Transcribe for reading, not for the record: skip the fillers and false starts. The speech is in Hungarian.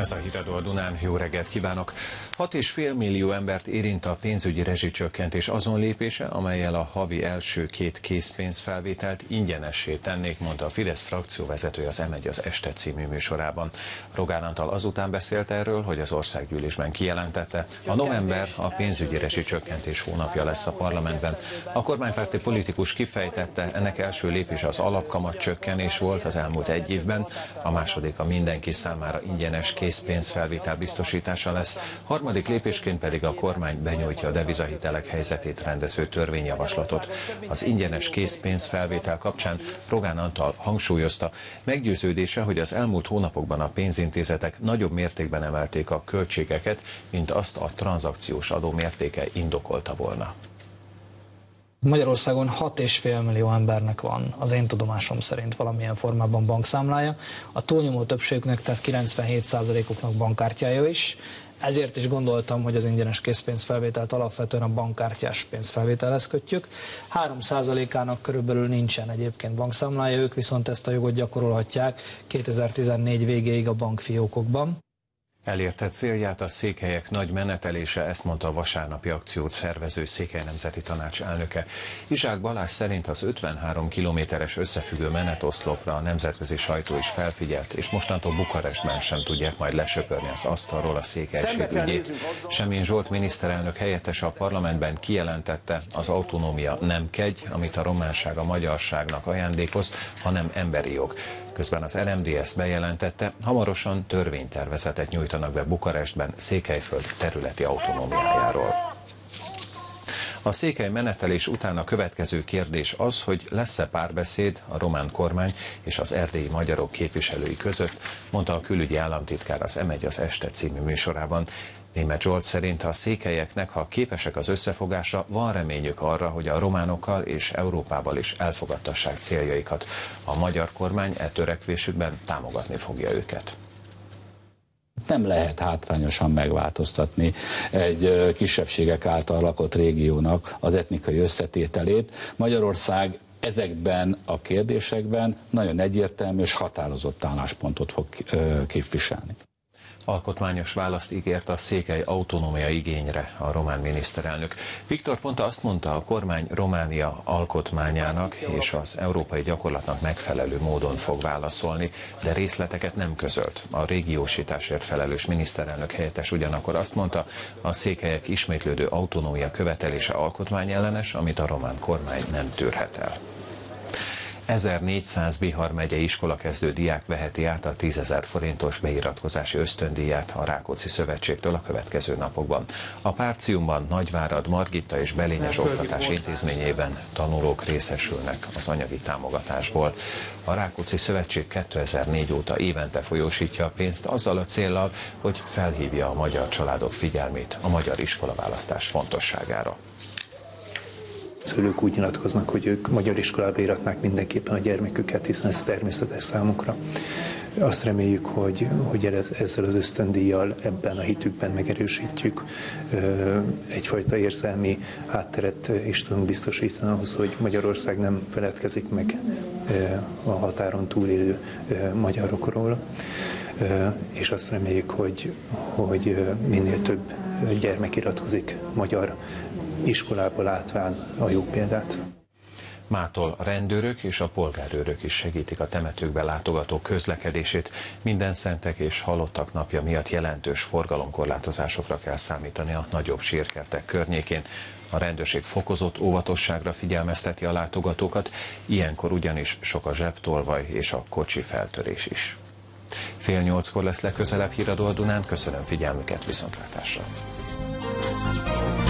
Ez a Híradó a Dunán, jó reggelt kívánok! 6,5 millió embert érint a pénzügyi rezsicsökkentés azon lépése, amellyel a havi első 2 készpénzfelvételt ingyenessé tennék, mondta a Fidesz frakcióvezetője az M1 az este című műsorában. Rogán Antal azután beszélt erről, hogy az országgyűlésben kijelentette, a november a pénzügyi rezsicsökkentés hónapja lesz a parlamentben. A kormánypárti politikus kifejtette, ennek első lépése az alapkamat csökkenés volt az elmúlt egy évben, a második a mindenki számára ingyenes készpénzfelvétel biztosítása lesz, harmadik lépésként pedig a kormány benyújtja a devizahitelek helyzetét rendező törvényjavaslatot. Az ingyenes készpénzfelvétel kapcsán Rogán Antal hangsúlyozta, meggyőződése, hogy az elmúlt hónapokban a pénzintézetek nagyobb mértékben emelték a költségeket, mint azt a tranzakciós adó mértéke indokolta volna. Magyarországon 6,5 millió embernek van, az én tudomásom szerint valamilyen formában bankszámlája. A túlnyomó többségüknek, tehát 97%-uknak bankkártyája is. Ezért is gondoltam, hogy az ingyenes készpénzfelvételt alapvetően a bankkártyás pénzfelvételhez kötjük. 3%-ának körülbelül nincsen egyébként bankszámlája, ők viszont ezt a jogot gyakorolhatják 2014 végéig a bankfiókokban. Elérte célját a székelyek nagy menetelése, ezt mondta a vasárnapi akciót szervező Székely Nemzeti Tanács elnöke. Izsák Balázs szerint az 53 kilométeres összefüggő menetoszlopra a nemzetközi sajtó is felfigyelt, és mostantól Bukarestben sem tudják majd lesöpörni az asztalról a székelység ügyét. Semjén Zsolt miniszterelnök helyettes a parlamentben kijelentette, az autonómia nem kegy, amit a románság a magyarságnak ajándékoz, hanem emberi jog. Közben az RMDSZ bejelentette, hamarosan törvénytervezetet nyújtanak be Bukarestben Székelyföld területi autonómiájáról. A székely menetelés után a következő kérdés az, hogy lesz-e párbeszéd a román kormány és az erdélyi magyarok képviselői között, mondta a külügyi államtitkár az M1 az este című műsorában. Németh Zsolt szerint a székelyeknek, ha képesek az összefogásra, van reményük arra, hogy a románokkal és Európával is elfogadtassák céljaikat. A magyar kormány e törekvésükben támogatni fogja őket. Nem lehet hátrányosan megváltoztatni egy kisebbségek által lakott régiónak az etnikai összetételét. Magyarország ezekben a kérdésekben nagyon egyértelmű és határozott álláspontot fog képviselni. Alkotmányos választ ígért a székely autonómia igényre a román miniszterelnök. Viktor Ponta azt mondta, a kormány Románia alkotmányának és az európai gyakorlatnak megfelelő módon fog válaszolni, de részleteket nem közölt. A régiósításért felelős miniszterelnök helyettes ugyanakkor azt mondta, a székelyek ismétlődő autonómia követelése alkotmányellenes, amit a román kormány nem tűrhet el. 1400 Bihar megyei iskolakezdő diák veheti át a 10 000 forintos beiratkozási ösztöndíjat a Rákóczi Szövetségtől a következő napokban. A Párciumban, Nagyvárad, Margitta és Belényes Oktatási Intézményében tanulók részesülnek az anyagi támogatásból. A Rákóczi Szövetség 2004 óta évente folyósítja a pénzt azzal a céllal, hogy felhívja a magyar családok figyelmét a magyar iskolaválasztás fontosságára. Szülők úgy nyilatkoznak, hogy ők magyar iskolába íratnák mindenképpen a gyermeküket, hiszen ez természetes számukra. Azt reméljük, hogy ezzel az ösztöndíjjal ebben a hitükben megerősítjük, egyfajta érzelmi hátteret is tudunk biztosítani ahhoz, hogy Magyarország nem feledkezik meg a határon túlélő magyarokról, és azt reméljük, hogy minél több gyermek iratkozik magyar iskolába látván a jó példát. Mától a rendőrök és a polgárőrök is segítik a temetőkbe látogatók közlekedését. Mindenszentek és halottak napja miatt jelentős forgalomkorlátozásokra kell számítani a nagyobb sírkertek környékén. A rendőrség fokozott óvatosságra figyelmezteti a látogatókat, ilyenkor ugyanis sok a zsebtolvaj és a kocsi feltörés is. 7:30 lesz legközelebb Híradó a Dunán, köszönöm figyelmüket, viszontlátásra!